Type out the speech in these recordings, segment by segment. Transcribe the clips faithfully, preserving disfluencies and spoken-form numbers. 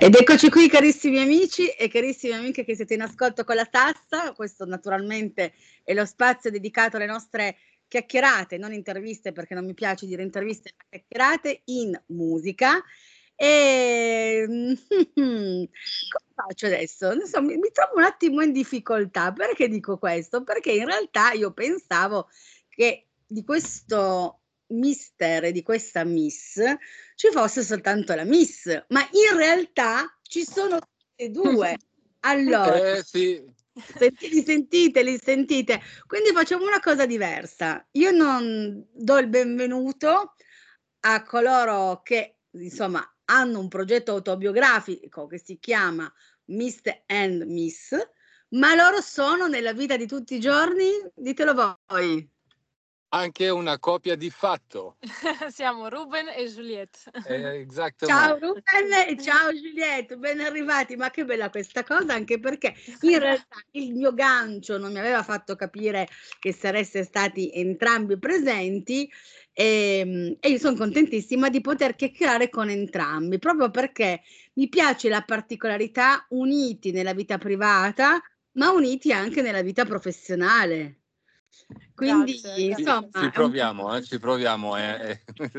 Ed eccoci qui carissimi amici e carissime amiche che siete in ascolto con la tassa. Questo naturalmente è lo spazio dedicato alle nostre chiacchierate, non interviste perché non mi piace dire interviste, ma chiacchierate in musica. E come faccio adesso? Non so, mi, mi trovo un attimo in difficoltà. Perché dico questo? Perché in realtà io pensavo che di questo mister e di questa miss ci fosse soltanto la miss, ma in realtà ci sono tutte e due. Allora, Eh sì. senti- li sentite, li sentite. Quindi facciamo una cosa diversa. Io non do il benvenuto a coloro che, insomma, hanno un progetto autobiografico che si chiama mister and Miss, ma loro sono nella vita di tutti i giorni, ditelo voi. Anche una coppia di fatto. Siamo Ruben e Juliette. Eh, Ciao Ruben e ciao Giulietto, ben arrivati. Ma che bella questa cosa, anche perché in realtà il mio gancio non mi aveva fatto capire che sareste stati entrambi presenti e, e io sono contentissima di poter chiacchierare con entrambi, proprio perché mi piace la particolarità uniti nella vita privata, ma uniti anche nella vita professionale. Quindi, Grazie, insomma, ci, ci proviamo, eh, ci proviamo. Eh.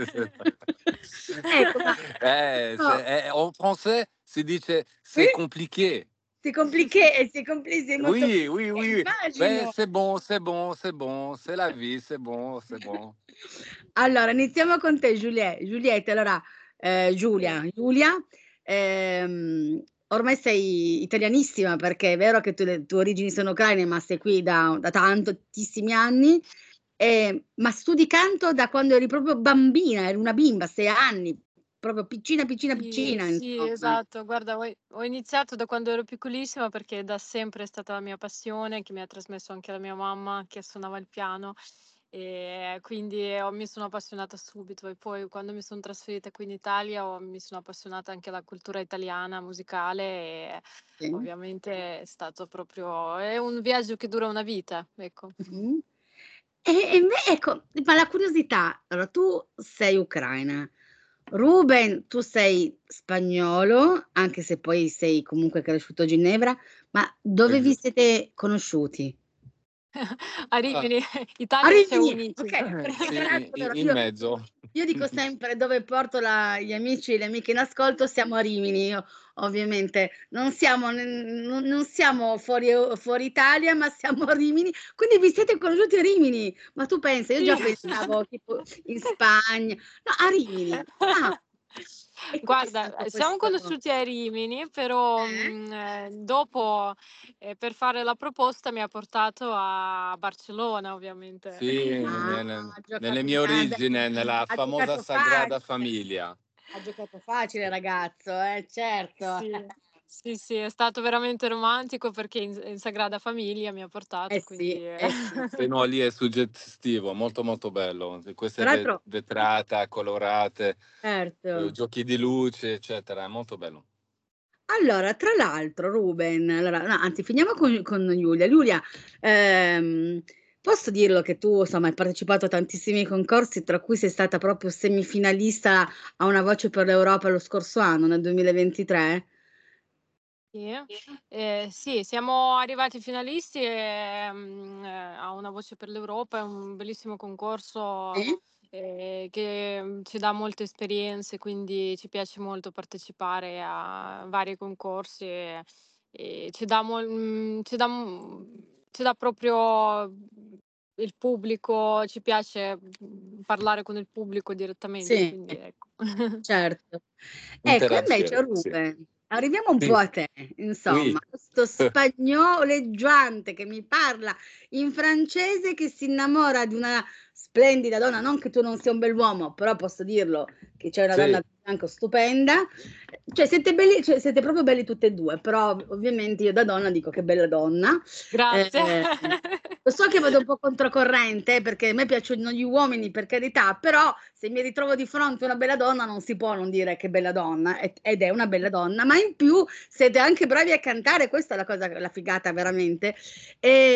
Ecco, ma... eh, no. eh, en français si dice c'est compliqué. C'est compliqué, c'est compliqué, molto Oui, oui, oui. immagino. C'est bon, c'est bon, c'est bon, c'est la vie, c'est bon, c'est bon. Allora, iniziamo con te, Giuliette. Giuliette, allora, eh, Giulia, Sì. Giulia, ehm, ormai sei italianissima perché è vero che tu, le tue origini sono ucraine, ma sei qui da, da tantissimi anni. Eh, ma studi canto da quando eri proprio bambina, eri una bimba, sei anni, proprio piccina, piccina, Sì, piccina, sì, insomma. esatto. Guarda, ho, ho iniziato da quando ero piccolissima perché da sempre è stata la mia passione, che mi ha trasmesso anche la mia mamma che suonava il piano. E quindi ho- mi sono appassionata subito e poi quando mi sono trasferita qui in Italia ho- mi sono appassionata anche alla cultura italiana musicale e Sì. ovviamente è stato proprio è un viaggio che dura una vita, ecco. Mhm. E, e inve- ecco, ma la curiosità, allora tu sei ucraina, Ruben, tu sei spagnolo, anche se poi sei comunque cresciuto a Ginevra, ma dove vi siete conosciuti? A Rimini, A Italia ci ha Rimini, uniti. ok, perché Sì, tra in, l'altro allora, in io, mezzo. io dico sempre dove porto la- gli amici e le amiche in ascolto, siamo a Rimini, io, ovviamente non siamo, non, non siamo fuori, fuori Italia, ma siamo a Rimini, quindi vi siete conosciuti a Rimini, ma tu pensa, io già Sì. pensavo tipo in Spagna, no, a Rimini. Ah, e com'è Guarda, stato siamo questo? conosciuti a Rimini, però Eh? mh, eh, dopo eh, per fare la proposta mi ha portato a Barcellona, ovviamente. Sì, Ah, nelle, ha nelle giocato mie grande, origini, nella ha famosa giocato Sagrada facile. Famiglia. Ha giocato facile ragazzo, eh, certo. Sì, sì, sì, è stato veramente romantico perché in, in Sagrada Famiglia mi ha portato, Eh quindi... sì, eh sì. Se no, lì è suggestivo, molto molto bello. Queste Tra ve- l'altro, vetrate colorate, eh, certo. giochi di luce, eccetera, è molto bello. Allora, tra l'altro, Ruben, allora, no, anzi, finiamo con, con Giulia. Giulia, ehm, posso dirlo che tu, insomma, hai partecipato a tantissimi concorsi, tra cui sei stata proprio semifinalista a Una Voce per l'Europa lo scorso anno, nel duemilaventitré? Sì, eh, sì, siamo arrivati finalisti e, mm, eh, a Una Voce per l'Europa, è un bellissimo concorso Sì? eh, che mm, ci dà molte esperienze, quindi ci piace molto partecipare a vari concorsi e, e ci dà, mol- mm, ci dà, mm, ci dà proprio il pubblico, ci piace mm, parlare con il pubblico direttamente, Sì, quindi ecco. certo. Ecco, invece Interagire, sì. Ruben, arriviamo un po' Sì, a te, insomma, oui. questo spagnoleggiante che mi parla in francese, che si innamora di una splendida donna, non che tu non sia un bell'uomo, però posso dirlo che c'è una donna Sì. di fianco stupenda, cioè siete belli, cioè siete proprio belli tutte e due, però ovviamente io da donna dico che bella donna. Grazie. Eh, lo so che vado un po' controcorrente, eh, perché a me piacciono gli uomini, per carità, però se mi ritrovo di fronte a una bella donna non si può non dire che bella donna, ed ed è una bella donna, ma in più siete anche bravi a cantare, questa è la cosa, la figata veramente. E,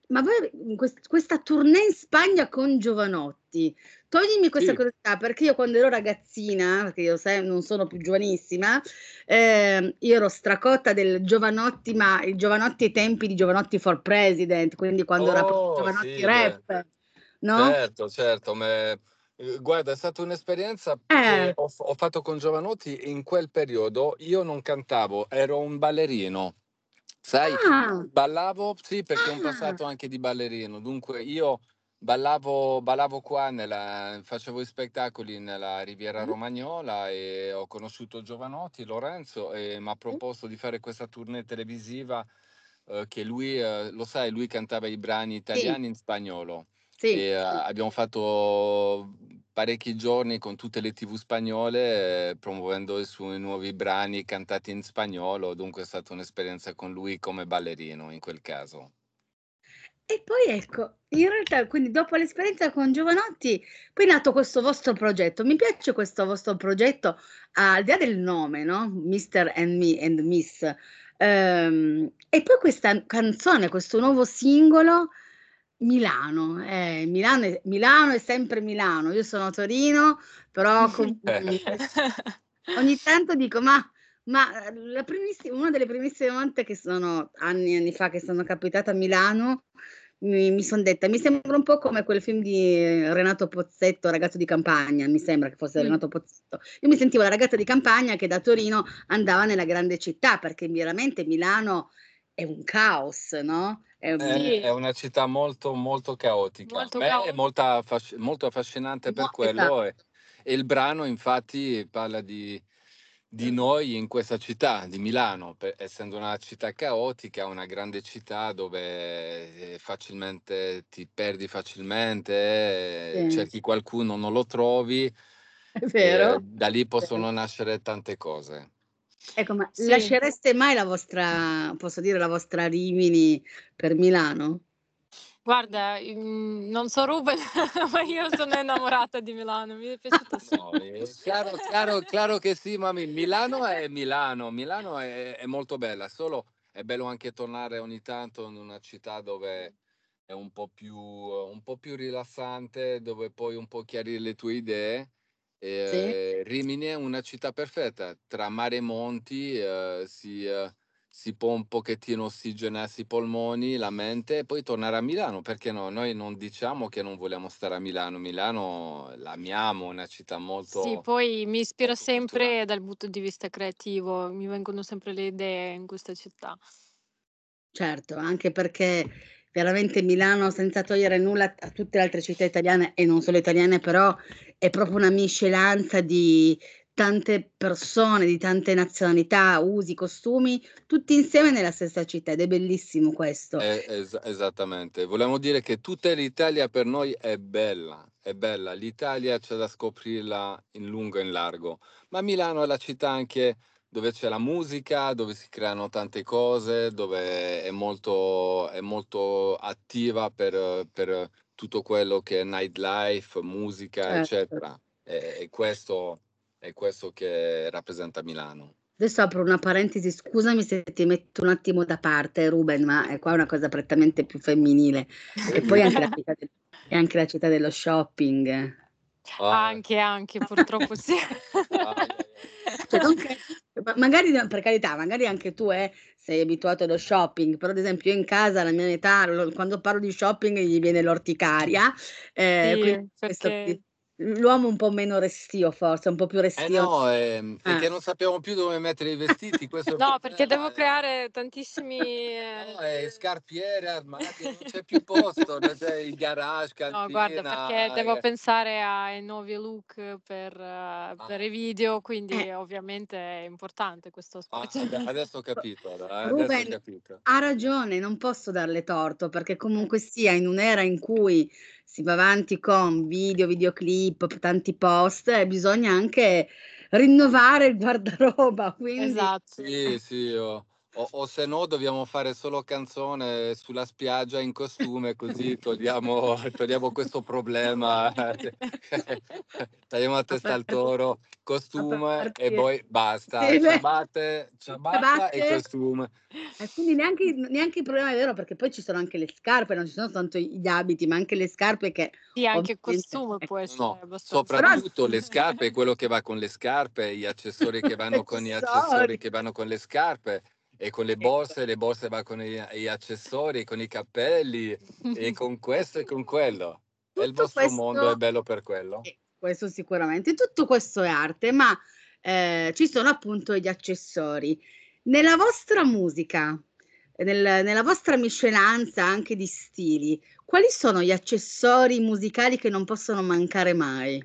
Ma voi in quest questa tournée in Spagna con Jovanotti, toglimi questa Sì. curiosità, perché io quando ero ragazzina, perché io sai non sono più giovanissima, ehm, io ero stracotta del Jovanotti, ma il Jovanotti ai tempi di Jovanotti for President, quindi quando era proprio Oh, Jovanotti sì, beh. rap, no? Certo, certo, me uhm, guarda, è stata un'esperienza che Eh. ho f ho fatto con Jovanotti e in quel periodo io non cantavo, ero un ballerino. Sai, Ah, ballavo sì, perché ho un ah, passato anche di ballerino, dunque io ballavo ballavo qua nella facevo i spettacoli nella Riviera sì, Romagnola e ho conosciuto Jovanotti, Lorenzo, e m'ha sì, proposto di fare questa tournée televisiva, uhm, che lui uhm, lo sai, lui cantava i brani sì, italiani in spagnolo sì. e a abbiamo fatto parecchi giorni con tutte le tivù spagnole, ehm, promuovendo i suoi nuovi brani cantati in spagnolo, dunque è stata un'esperienza con lui come ballerino in quel caso. E poi ecco, in realtà quindi dopo l'esperienza con Jovanotti, poi è nato questo vostro progetto. Mi piace questo vostro progetto, al di là del nome, no, mister and Me and Miss, ehm, e poi questa canzone, questo nuovo singolo, Milano. Eh, Milano è Milano è sempre Milano. Io sono a Torino, però com mhmm, ogni tanto dico: "Ma ma, ehm, la primissi una delle primissime volte che sono anni e anni fa che sono capitata a Milano, mi mi son detta: "Mi sembra un po' come quel film di Renato Pozzetto, Ragazzo di campagna", mi sembra che fosse Mh. Renato Pozzetto. Io mi sentivo la ragazza di campagna che da Torino andava nella grande città, perché veramente Milano è un caos, no, è un È Sì, è una città molto, molto caotica. A molto me è cao molta affasc molto affascinante no, per esa quello e e il brano infatti parla di di noi in questa città, di Milano, pe essendo una città caotica, una grande città dove, ehm, facilmente ti perdi facilmente, eh, sì, cerchi qualcuno, non lo trovi è e vero, da lì è vero. possono nascere tante cose. Ecco, ma Sì. lascereste mai la vostra posso dire la vostra Rimini per Milano? Guarda, mhmm, non so Ruben, ma io sono innamorata di Milano, mi è piaciuta No, sempre. ehm, chiaro chiaro chiaro che sì, ma mi Milano è Milano, Milano è è molto bella, solo è bello anche tornare ogni tanto in una città dove è un po' più un po' più rilassante, dove puoi un po' chiarire le tue idee. Sì? Ehm, Rimini è una città perfetta, tra mare e monti, ehm, si ehm, si può un pochettino ossigenarsi i polmoni, la mente e poi tornare a Milano, perché no? Noi non diciamo che non vogliamo stare a Milano, Milano l'amiamo, è una città Sì, molto poi mi ispira molto culturale. sempre dal punto di vista creativo, mi vengono sempre le idee in questa città. Certo, anche perché veramente Milano, senza togliere nulla a tutte le altre città italiane e non solo italiane, però è proprio una miscelanza di tante persone, di tante nazionalità, usi, costumi, tutti insieme nella stessa città ed è bellissimo questo. Eh, es esattamente. Volevamo dire che tutta l'Italia per noi è bella, è bella. L'Italia c'è da scoprirla in lungo e in largo, ma Milano è la città anche dove c'è la musica, dove si creano tante cose, dove è molto è molto attiva per per tutto quello che è nightlife, musica, Certo. eccetera. E e questo è questo che rappresenta Milano. Adesso apro una parentesi, scusami se ti metto un attimo da parte Ruben, ma, ehm, qua è una cosa prettamente più femminile, che poi è anche la città del è anche la città dello shopping. Ah, Anche, anche, purtroppo sì. ai, ai, ai. Cioè non che ma magari no per carità, magari anche tu, eh, sei abituato allo shopping, però ad esempio io in casa alla mia età, lo quando parlo di shopping gli viene l'orticaria, ehm, quindi Sì, questo qui perché l'uomo un po' meno restio forse, un po' più Eh restio no, ehm, è eh. che non sappiamo più dove mettere i vestiti, questo è il no, perché problema, devo eh. creare tantissimi No, ehm, e scarpiere, armadi, non c'è più posto, non c'è il garage, no guarda, perché cantina, devo eh. pensare ai nuovi look per eh, per Ah, i video, Eh. quindi ovviamente è importante questo ah, aspetto. ade adesso ho capito, ora, eh, adesso ho Ruben capito. ha ragione, non posso darle torto, perché comunque sia in un'era in cui si va avanti con video, videoclip, p tanti post, eh, bisogna anche rinnovare il guardaroba, quindi Esatto. Sì, sì, ho O o se no dobbiamo fare solo canzone sulla spiaggia in costume, così togliamo togliamo questo problema. Tagliamo a A testa al part toro, a costume e partire poi basta. sì, beh, Ciabatte ciabatta e ciabatte costume. e quindi neanche neanche il problema è vero, perché poi ci sono anche le scarpe, non ci sono tanto gli abiti, ma anche le scarpe che Sì, anche il ovviamente costume ecco può No, essere no, abbastanza però soprattutto le scarpe, quello che va con le scarpe, gli accessori che gli vanno con gli accessori accessori, che vanno con le scarpe e con le ecco. borse, le borse va con gli gli accessori, con i cappelli e con questo e con quello. E il Tutto vostro mondo è questo bello per quello? sì, questo sicuramente. Tutto questo è arte, ma, ehm, ci sono appunto gli accessori. Nella vostra musica, nel nella vostra miscelanza anche di stili, quali sono gli accessori musicali che non possono mancare mai?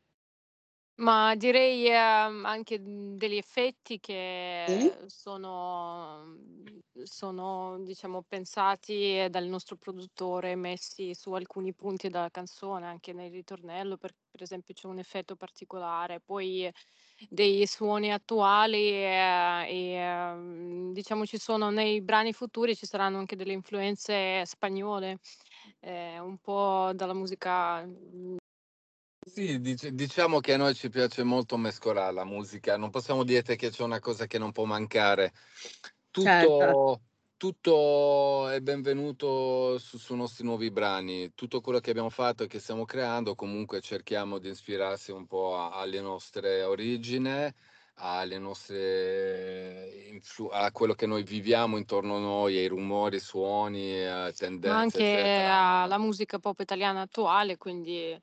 Ma direi, ehm, anche, mhmm, degli effetti Sì? che sono mhmm, sono diciamo pensati dal nostro produttore, messi su alcuni punti della canzone, anche nel ritornello, per per esempio c'è un effetto particolare. Poi dei suoni attuali, ehm, e, ehm, diciamo ci sono nei brani futuri ci saranno anche delle influenze spagnole, ehm, un po' dalla musica, mhmm Sì, dic diciamo che a noi ci piace molto mescolare la musica, non possiamo dirte che c'è una cosa che non può mancare. Certo, Tutto tutto è benvenuto su sui nostri nuovi brani. Tutto quello che abbiamo fatto e che stiamo creando, comunque cerchiamo di ispirarsi un po' a alle nostre origine, alle nostre influ a quello che noi viviamo intorno a noi, ai rumori, suoni, ehm, Ma tendenze, anche eccetera. alla musica pop italiana attuale, quindi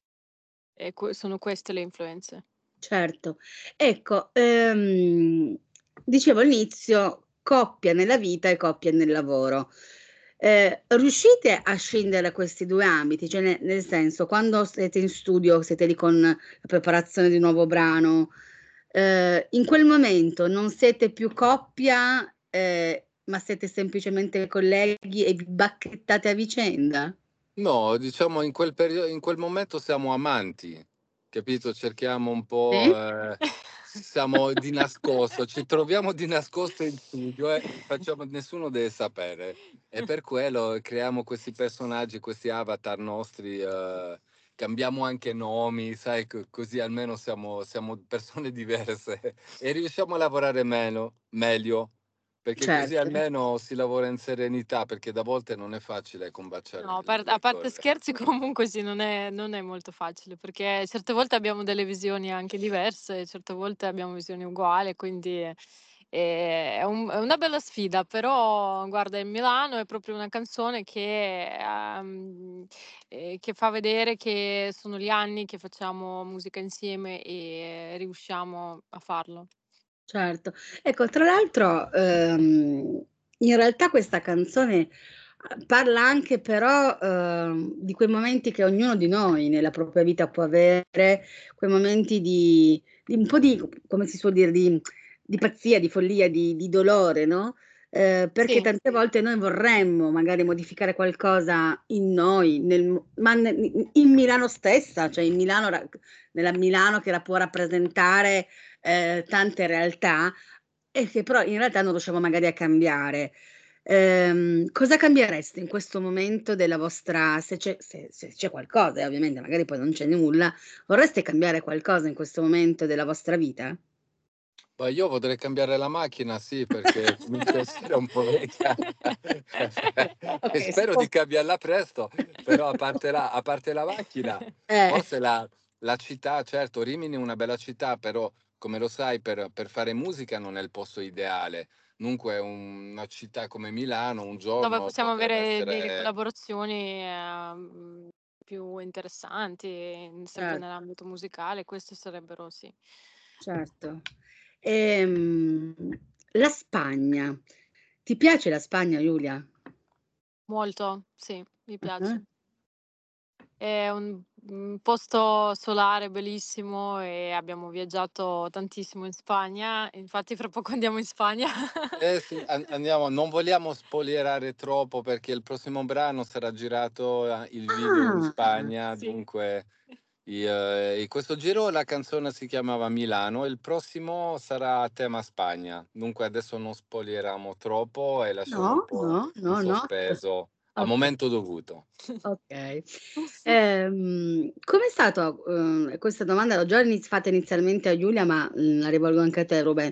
e que sono queste le influenze. certo. Ecco, ehm, dicevo all'inizio, coppia nella vita e coppia nel lavoro. Ehm, riuscite a scindere questi due ambiti? Cioè ne nel senso, quando siete in studio, siete lì con la preparazione di un nuovo brano, ehm, in quel momento non siete più coppia, ehm, ma siete semplicemente colleghi e vi bacchettate a vicenda? No, diciamo in quel perio in quel momento siamo amanti, capito, cerchiamo un po', Sì? ehm, siamo di nascosto, ci troviamo di nascosto in studio e facciamo nessuno deve sapere. E per quello creiamo questi personaggi, questi avatar nostri, ehm, cambiamo anche nomi, sai, co così almeno siamo siamo persone diverse e riusciamo a lavorare meno meglio. Perché così Certo. almeno si lavora in serenità, perché da volte non è facile combaciare No, a par le a le parte cose. scherzi comunque sì, non è non è molto facile, perché certe volte abbiamo delle visioni anche diverse, certe volte abbiamo visioni uguali, quindi, ehm, è un è una bella sfida, però guarda in Milano è proprio una canzone che, uhm, ehm, che fa vedere che sono gli anni che facciamo musica insieme e riusciamo a farlo. Certo. Ecco, tra l'altro, uhm, in realtà questa canzone, uhm, parla anche però, uhm, di quei momenti che ognuno di noi nella propria vita può avere, quei momenti di di un po' di come si suol dire, di di pazzia, di follia, di di dolore, no, ehm, perché Sì. tante volte noi vorremmo magari modificare qualcosa in noi, nel m ma ne n in Milano stessa, cioè in Milano ra nella Milano che la può rappresentare, ehm, tante realtà e che però in realtà non riusciamo magari a cambiare. Ehm, cosa cambiereste in questo momento della vostra se c'è se se c'è qualcosa, eh, ovviamente, magari poi non c'è nulla, vorreste cambiare qualcosa in questo momento della vostra vita? Ma io vorrei cambiare la macchina, sì, perché comincia a essere un po' vecchia e Okay, si spero può di cambiarla presto, però a parte la a parte la macchina, eh, forse la la città, certo, Rimini è una bella città, però come lo sai per per fare musica non è il posto ideale. Dunque un una città come Milano un Dove giorno possiamo potrebbe avere delle essere collaborazioni, ehm, più interessanti, sempre cer nell'ambito musicale, queste sarebbero sì. certo. Ehm, la Spagna. Ti piace la Spagna, Giulia? Molto, sì, mi Ah-ah. piace. È un un posto solare bellissimo e abbiamo viaggiato tantissimo in Spagna, infatti fra poco andiamo in Spagna. eh sì, an andiamo non vogliamo spoilerare troppo perché il prossimo brano sarà girato a il video in Ah, Spagna, Sì. dunque I, eh, in questo giro la canzone si chiamava Milano e il prossimo sarà a tema Spagna. Dunque adesso non spoileriamo troppo e lasciamo un No, po' no, in no, no. sospeso al Ok. momento dovuto. Ok. Ehm, com'è stato, eh, questa domanda l'ho già iniz- fatta inizialmente a Giulia, ma mm, la rivolgo anche a te, Ruben.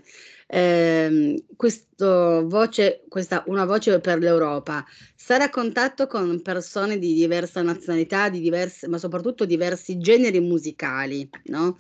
Ehm, questo voce, questa una voce per l'Europa, stare a contatto con persone di diversa nazionalità, di diverse, ma soprattutto diversi generi musicali, no?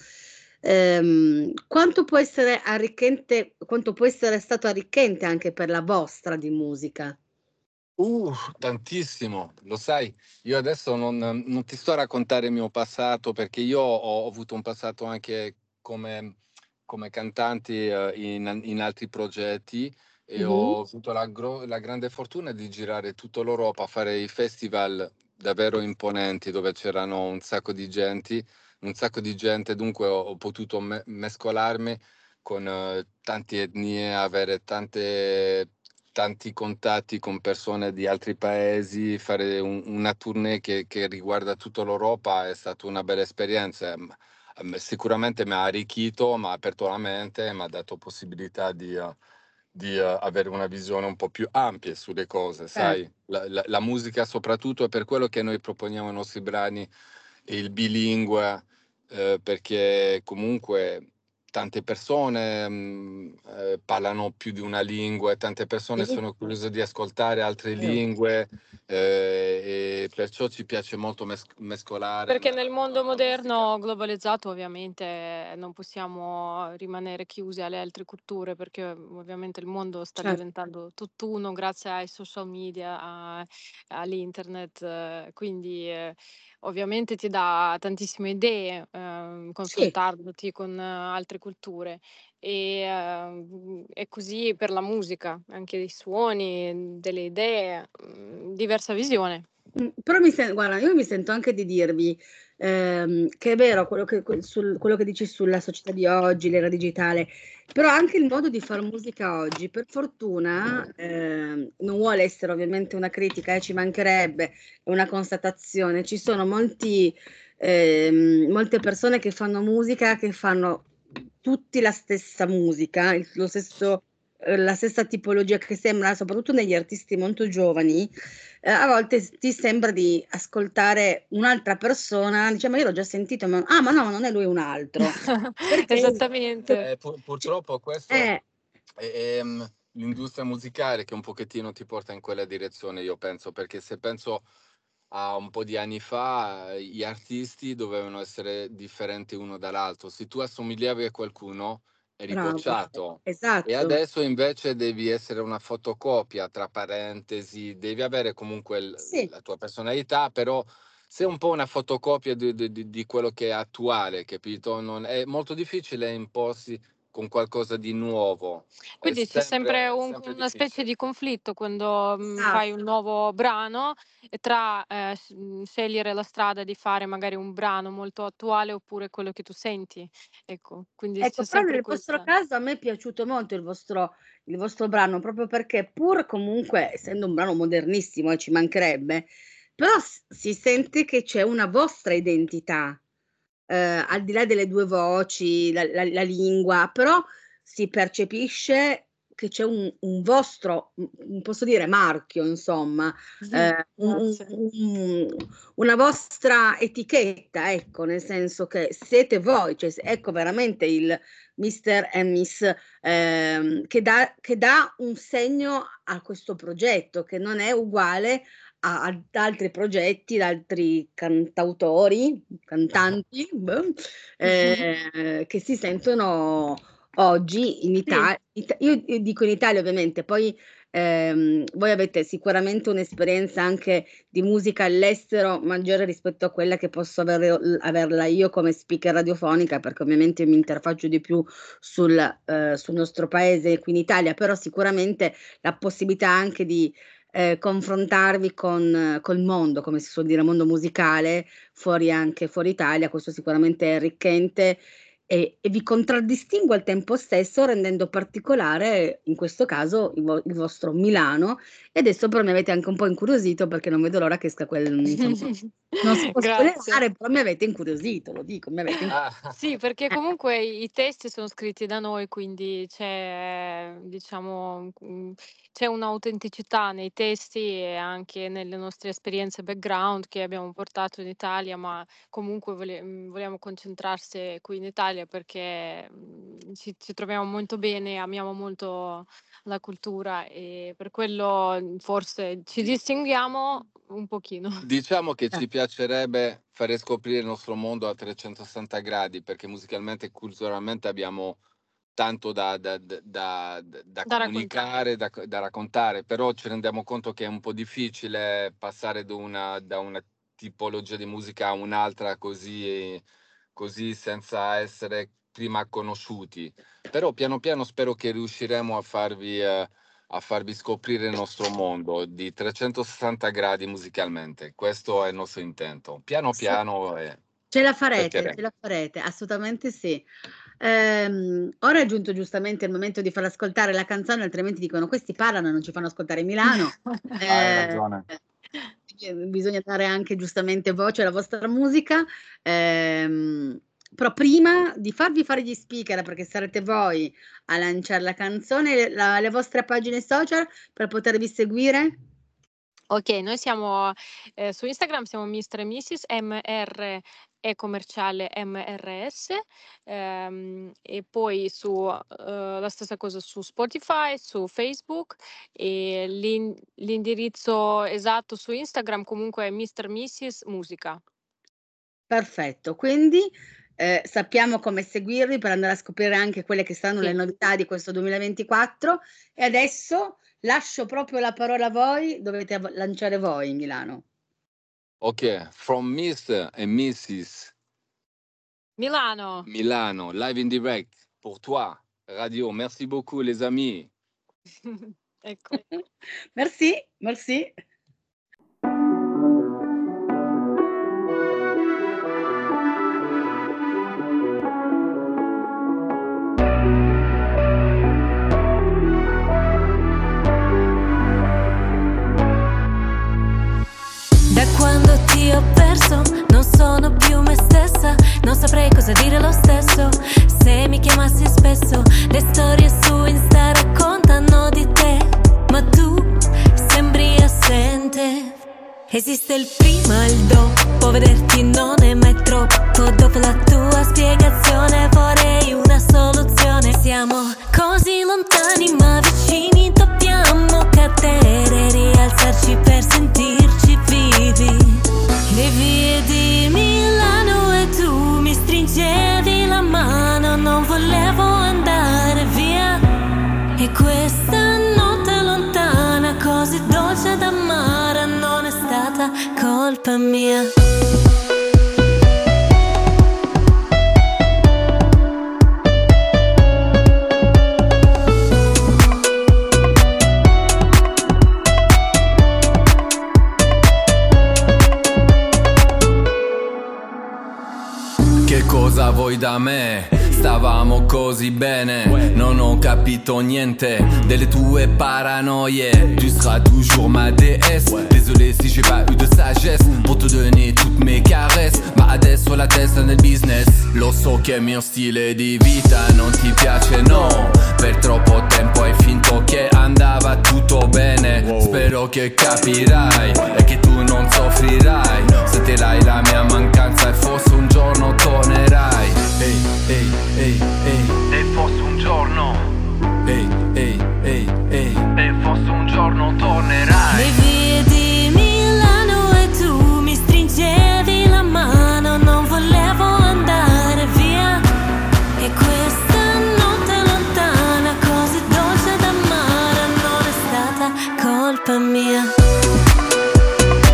Ehm, quanto può essere arricchente, quanto può essere stato arricchente anche per la vostra di musica? Uh, tantissimo, lo sai, io adesso non, non ti sto a raccontare il mio passato perché io ho, ho avuto un passato anche come, come cantante eh, in, in altri progetti e Mhm. ho avuto la, gro- la grande fortuna di girare tutta l'Europa, a fare i festival davvero imponenti dove c'erano un sacco di gente, un sacco di gente, dunque ho, ho potuto me- mescolarmi con eh, tante etnie, avere tante tanti contatti con persone di altri paesi, fare un- una tournée che, che riguarda tutta l'Europa è stata una bella esperienza. M- m- Sicuramente mi ha arricchito, mi ha aperto la mente, mi ha dato possibilità di, eh, di, eh, avere una visione un po' più ampia sulle cose, Certo. sai? La, la- la musica soprattutto è per quello che noi proponiamo ai nostri brani, il bilingue, eh, perché comunque tante persone mh, eh, parlano più di una lingua e tante persone Sì. sono curiose di ascoltare altre Vero. lingue eh, e perciò ci piace molto mes- mescolare. Perché andare nel a mondo trovare la musica. moderno globalizzato ovviamente non possiamo rimanere chiusi alle altre culture perché ovviamente il mondo sta Certo. diventando tutt'uno grazie ai social media, a- all'internet, eh, quindi eh, ovviamente ti dà tantissime idee ehm, Sì. confrontandoti con eh, altre culture e ehm, è così per la musica, anche dei suoni, delle idee, mm, diversa visione. Mh, però mi sen guarda, io mi sento anche di dirvi, ehm, che è vero quello che que sul quello che dici sulla società di oggi, l'era digitale, però anche il modo di far musica oggi, per fortuna, ehm, non vuole essere ovviamente una critica, eh, ci mancherebbe, è una constatazione. Ci sono molti ehm, molte persone che fanno musica, che fanno tutti la stessa musica, il lo stesso ehm, la stessa tipologia che sembra, soprattutto negli artisti molto giovani, eh, a volte s- ti sembra di ascoltare un'altra persona, diciamo io l'ho già sentito, ma, ah, ma no, non è lui, è un altro. Perché Esattamente. Eh, pur- purtroppo questo eh, è, è, mm, l'industria musicale che un pochettino ti porta in quella direzione, io penso, perché se penso a un po' di anni fa, eh, gli artisti dovevano essere differenti uno dall'altro. Se tu assomigliavi a qualcuno, eri bravo, bocciato. E esatto. adesso invece devi essere una fotocopia, tra parentesi, devi avere comunque il- Sì. la tua personalità, però sei un po' una fotocopia di, di- di- di quello che è attuale, capito? Non, è molto difficile imporsi con qualcosa di nuovo, è Quindi c'è sempre sempre, un sempre una specie difficile. di conflitto quando, mhmm, fai un Esatto. nuovo brano e tra, ehm, s mhmm, scegliere la strada di fare magari un brano molto attuale oppure quello che tu senti. Ecco, quindi Ecco, c'è però sempre nel vostro questa. caso a me è piaciuto molto il vostro, il vostro brano, proprio perché pur comunque essendo un brano modernissimo, e ci mancherebbe, però s- si sente che c'è una vostra identità, eh, al di là delle due voci, la, la- la lingua, però si percepisce che c'è un, un vostro, un- posso dire, marchio, insomma, eh, un- Grazie. un- una vostra etichetta, ecco, nel senso che siete voi, cioè, ecco veramente il mister e Miss ehm, che dà, che dà un segno a questo progetto, che non è uguale a- ad altri progetti, da altri cantautori, cantanti, boh, eh, che si sentono oggi in Sì. Italia. Io, io dico in Italia ovviamente, poi ehm, voi avete sicuramente un'esperienza anche di musica all'estero maggiore rispetto a quella che posso avere, averla io come speaker radiofonica, perché ovviamente mi interfaccio di più sul, eh, sul nostro paese qui in Italia, però sicuramente la possibilità anche di eh, confrontarvi con col mondo, come si suol dire, mondo musicale, fuori anche fuori Italia, questo sicuramente è arricchente e, e vi contraddistingue al tempo stesso, rendendo particolare in questo caso il, vo- il vostro Milano. E adesso però mi avete anche un po' incuriosito, perché non vedo l'ora che esca quel, insomma, non si può Grazie. spoilerare, però mi avete incuriosito, lo dico, mi avete incuriosito. Ah, Sì, perché comunque i testi sono scritti da noi, quindi c'è, diciamo, mm, c'è un'autenticità nei testi e anche nelle nostre esperienze background che abbiamo portato in Italia, ma comunque vole- mm, vogliamo concentrarsi qui in Italia perché mm, ci, ci troviamo molto bene, amiamo molto la cultura e per quello mm, forse ci distinguiamo un pochino. diciamo che ci piacerebbe fare scoprire il nostro mondo a trecentosessanta gradi, perché musicalmente e culturalmente abbiamo tanto da, da, da, da, da Da comunicare, da, da raccontare, però ci rendiamo conto che è un po' difficile passare da una, da una tipologia di musica a un'altra così, così senza essere prima conosciuti. Però piano piano spero che riusciremo a farvi, eh, a farvi scoprire il nostro mondo di trecentosessanta gradi musicalmente. Questo è il nostro intento. Piano Sì. piano. eh, Ce la farete, cercheremo. ce la farete, assolutamente sì. Ehm, ora è giunto giustamente il momento di far ascoltare la canzone, altrimenti dicono questi parlano e non ci fanno ascoltare Milano. Hai Eh, ragione. bisogna dare anche giustamente voce alla vostra musica. Ehm, però prima di farvi fare gli speaker, perché sarete voi a lanciare la canzone, la- le vostre pagine social per potervi seguire. Ok, noi siamo eh, su Instagram, siamo mister e missis M R e commerciale M R S, ehm, e poi su eh, la stessa cosa su Spotify, su Facebook, e l'in- l'indirizzo esatto su Instagram comunque è mister missis musica. Perfetto, quindi eh, sappiamo come seguirvi per andare a scoprire anche quelle che saranno Sì. le novità di questo duemilaventiquattro. E adesso lascio proprio la parola a voi, dovete av- lanciare voi Milano. Ok, from mister and missis Milano. Milano, live in direct pour toi, radio. Merci beaucoup, les amis. Ecco. Merci, merci. Da quando ti ho perso non sono più me stessa, non saprei cosa dire lo stesso se mi chiamassi spesso. Le storie su Insta raccontano di te, ma tu sembri assente. Esiste il prima e il dopo, vederti non è mai troppo. Dopo la tua spiegazione vorrei una soluzione. Siamo così lontani ma vicini, dobbiamo cadere, rialzarci per sentirci vivi. Le vie di Milano e tu mi stringevi la mano, non volevo andare via. E questa notte lontana, così dolce da amare, non è stata colpa mia. Che cosa vuoi da me? Stavamo così bene, non ho capito niente delle tue paranoie. Tu seras toujours ma déesse. Désolé si j'ai pas eu de sagesse pour te donner toutes mes caresses, ma adesso la testa nel business. Lo so che il mio stile di vita non ti piace, no. Per troppo tempo hai finto che andava tutto bene. Spero che capirai e che tu non soffrirai. Sentirai la mia mancanza e forse un giorno tornerai. Ehi, ehi, ehi, ehi. E forse un giorno. Ehi, ehi, ehi, ehi. E forse un giorno tornerai. Le vie di Milano e tu mi stringevi la mano, non volevo andare via. E questa notte lontana, così dolce da amare, non è stata colpa mia.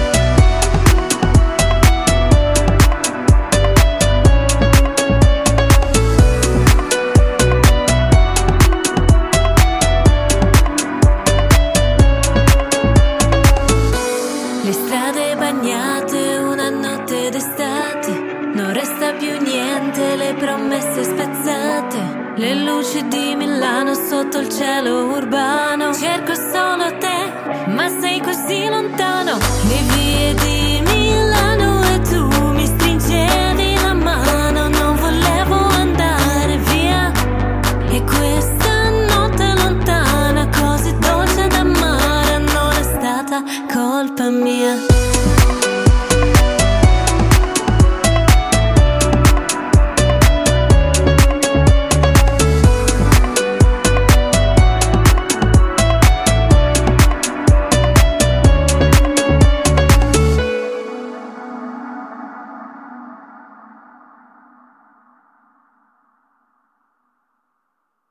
le luci di Milano sotto il cielo urbano. Cerco solo te, ma sei così lontano. Le vie di Milano e tu mi stringevi la mano. Non volevo andare via. E questa notte lontana, così dolce ed amara, non è stata colpa mia.